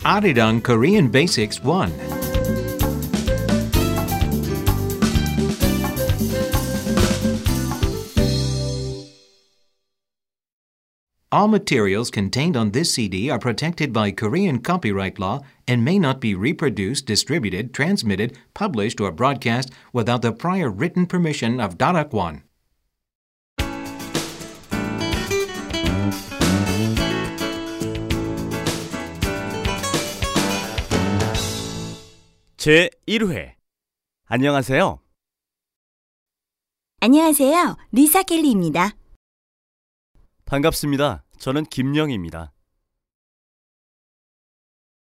Arirang Korean Basics 1. All materials contained on this CD are protected by Korean copyright law and may not be reproduced, distributed, transmitted, published, or broadcast without the prior written permission of Darakwan. 제1회 안녕하세요. 안녕하세요. 리사 켈리입니다. 반갑습니다. 저는 김영입니다.